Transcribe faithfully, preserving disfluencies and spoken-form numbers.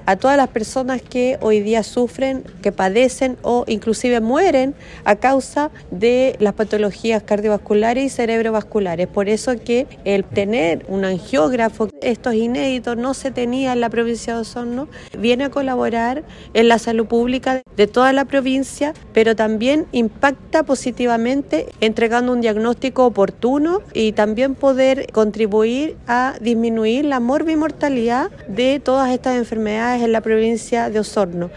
a todas las personas que hoy día sufren, que padecen o inclusive mueren a causa de las patologías cardiovasculares y cerebrovasculares. Por eso que el tener un angiógrafo, esto es inédito, no se tenía en la provincia de Osorno, viene a colaborar en la salud pública de toda la provincia, pero también impacta positivamente entregando un diagnóstico oportuno y también poder contribuir a disminuir la morbimortalidad de todas estas enfermedades en la provincia de Osorno.